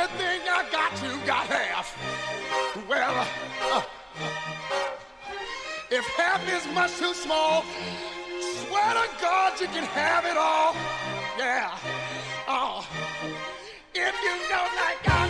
everything I got, you got half. Well, if half is much too small, swear to God you can have it all. Yeah. Oh, if you don't like